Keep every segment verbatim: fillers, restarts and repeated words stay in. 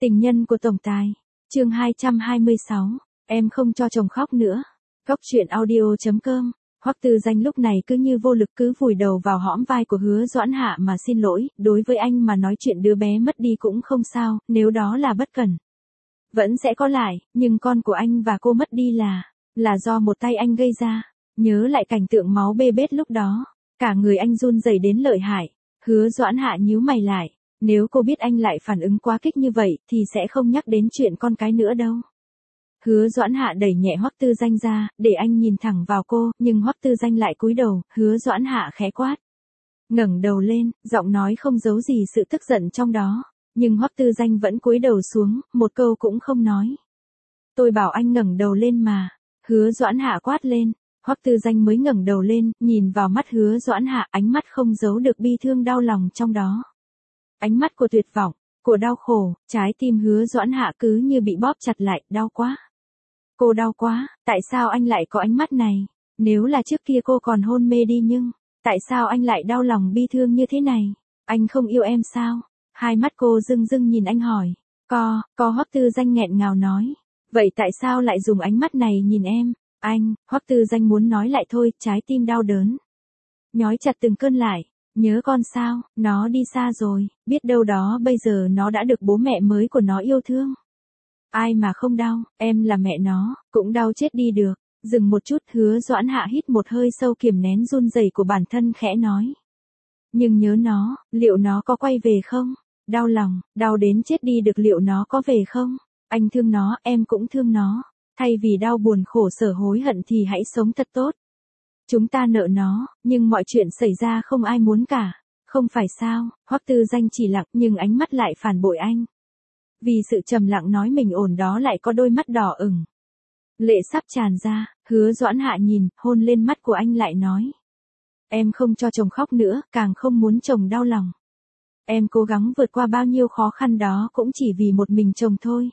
Tình nhân của tổng tài. Chương hai trăm hai mươi sáu. Em không cho chồng khóc nữa. Góc truyện audio chấm com. Hoắc Tư Danh lúc này cứ như vô lực cứ vùi đầu vào hõm vai của Hứa Doãn Hạ mà xin lỗi, đối với anh mà nói chuyện đứa bé mất đi cũng không sao, nếu đó là bất cẩn. Vẫn sẽ có lại, nhưng con của anh và cô mất đi là, là do một tay anh gây ra. Nhớ lại cảnh tượng máu bê bết lúc đó, cả người anh run rẩy đến lợi hại. Hứa Doãn Hạ nhíu mày lại, nếu cô biết anh lại phản ứng quá kích như vậy thì sẽ không nhắc đến chuyện con cái nữa đâu. Hứa Doãn Hạ đẩy nhẹ Hoắc Tư Danh ra, để anh nhìn thẳng vào cô, nhưng Hoắc Tư Danh lại cúi đầu, Hứa Doãn Hạ khẽ quát. Ngẩng đầu lên, giọng nói không giấu gì sự tức giận trong đó, nhưng Hoắc Tư Danh vẫn cúi đầu xuống, một câu cũng không nói. Tôi bảo anh ngẩng đầu lên mà. Hứa Doãn Hạ quát lên. Hoắc Tư Danh mới ngẩng đầu lên, nhìn vào mắt Hứa Doãn Hạ, ánh mắt không giấu được bi thương đau lòng trong đó. Ánh mắt của tuyệt vọng, của đau khổ, trái tim Hứa Doãn Hạ cứ như bị bóp chặt lại, đau quá. Cô đau quá, tại sao anh lại có ánh mắt này? Nếu là trước kia cô còn hôn mê đi nhưng, tại sao anh lại đau lòng bi thương như thế này? Anh không yêu em sao? Hai mắt cô rưng rưng nhìn anh hỏi. Co, co Hoắc Tư Danh nghẹn ngào nói. Vậy tại sao lại dùng ánh mắt này nhìn em? Anh, Hoắc Tư Danh muốn nói lại thôi, trái tim đau đớn. Nhói chặt từng cơn lại. Nhớ con sao, nó đi xa rồi, biết đâu đó bây giờ nó đã được bố mẹ mới của nó yêu thương. Ai mà không đau, em là mẹ nó, cũng đau chết đi được. Dừng một chút, Hứa Doãn Hạ hít một hơi sâu kiềm nén run rẩy của bản thân khẽ nói. Nhưng nhớ nó, liệu nó có quay về không? Đau lòng, đau đến chết đi được liệu nó có về không? Anh thương nó, em cũng thương nó. Thay vì đau buồn khổ sở hối hận thì hãy sống thật tốt. Chúng ta nợ nó, nhưng mọi chuyện xảy ra không ai muốn cả. Không phải sao? Hoắc Tư Danh chỉ lặng nhưng ánh mắt lại phản bội anh. Vì sự trầm lặng nói mình ổn đó lại có đôi mắt đỏ ửng. Lệ sắp tràn ra, Hứa Doãn Hạ nhìn, hôn lên mắt của anh lại nói. Em không cho chồng khóc nữa, càng không muốn chồng đau lòng. Em cố gắng vượt qua bao nhiêu khó khăn đó cũng chỉ vì một mình chồng thôi.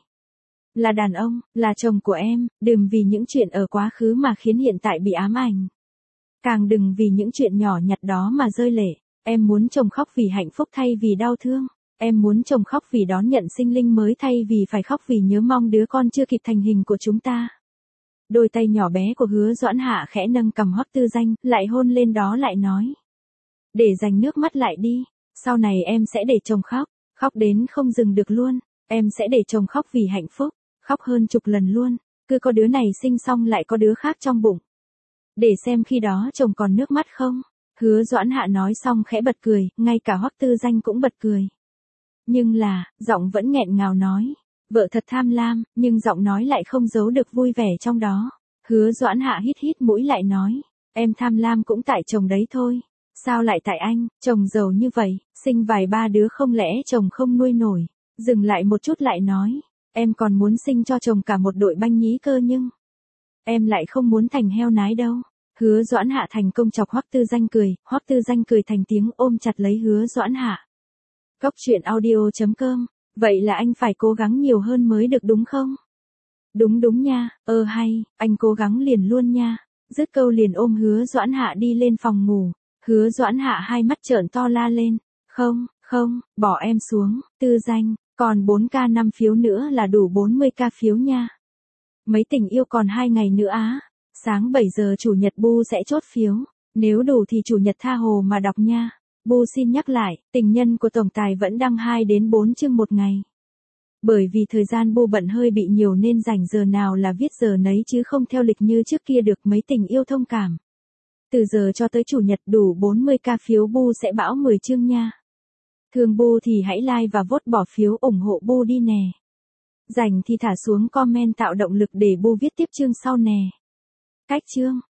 Là đàn ông, là chồng của em, đừng vì những chuyện ở quá khứ mà khiến hiện tại bị ám ảnh. Càng đừng vì những chuyện nhỏ nhặt đó mà rơi lệ. Em muốn chồng khóc vì hạnh phúc thay vì đau thương. Em muốn chồng khóc vì đón nhận sinh linh mới thay vì phải khóc vì nhớ mong đứa con chưa kịp thành hình của chúng ta. Đôi tay nhỏ bé của Hứa Doãn Hạ khẽ nâng cằm Hoắc Tư Danh, lại hôn lên đó lại nói. Để dành nước mắt lại đi, sau này em sẽ để chồng khóc, khóc đến không dừng được luôn. Em sẽ để chồng khóc vì hạnh phúc, khóc hơn chục lần luôn, cứ có đứa này sinh xong lại có đứa khác trong bụng. Để xem khi đó chồng còn nước mắt không. Hứa Doãn Hạ nói xong khẽ bật cười, ngay cả Hoắc Tư Danh cũng bật cười. Nhưng là, giọng vẫn nghẹn ngào nói. Vợ thật tham lam, nhưng giọng nói lại không giấu được vui vẻ trong đó. Hứa Doãn Hạ hít hít mũi lại nói. Em tham lam cũng tại chồng đấy thôi. Sao lại tại anh, chồng giàu như vậy, sinh vài ba đứa không lẽ chồng không nuôi nổi. Dừng lại một chút lại nói. Em còn muốn sinh cho chồng cả một đội banh nhí cơ nhưng. Em lại không muốn thành heo nái đâu. Hứa Doãn Hạ thành công chọc Hoắc Tư Danh cười. Hoắc Tư Danh cười thành tiếng ôm chặt lấy Hứa Doãn Hạ. Góc truyện audio chấm com. Vậy là anh phải cố gắng nhiều hơn mới được đúng không? Đúng đúng nha, ơ hay, anh cố gắng liền luôn nha. Dứt câu liền ôm Hứa Doãn Hạ đi lên phòng ngủ. Hứa Doãn Hạ hai mắt trợn to la lên. Không, không, bỏ em xuống, Tư Danh, còn bốn k năm phiếu nữa là đủ bốn mươi k phiếu nha. Mấy tình yêu còn hai ngày nữa á. Sáng bảy giờ chủ nhật Bu sẽ chốt phiếu. Nếu đủ thì chủ nhật tha hồ mà đọc nha. Bu xin nhắc lại, tình nhân của tổng tài vẫn đăng hai đến bốn chương một ngày. Bởi vì thời gian Bu bận hơi bị nhiều nên rảnh giờ nào là viết giờ nấy chứ không theo lịch như trước kia được, mấy tình yêu thông cảm. Từ giờ cho tới chủ nhật đủ bốn mươi k phiếu Bu sẽ bão mười chương nha. Thương Bu thì hãy like và vote bỏ phiếu ủng hộ Bu đi nè. Rảnh thì thả xuống comment tạo động lực để Bu viết tiếp chương sau nè. Cách chương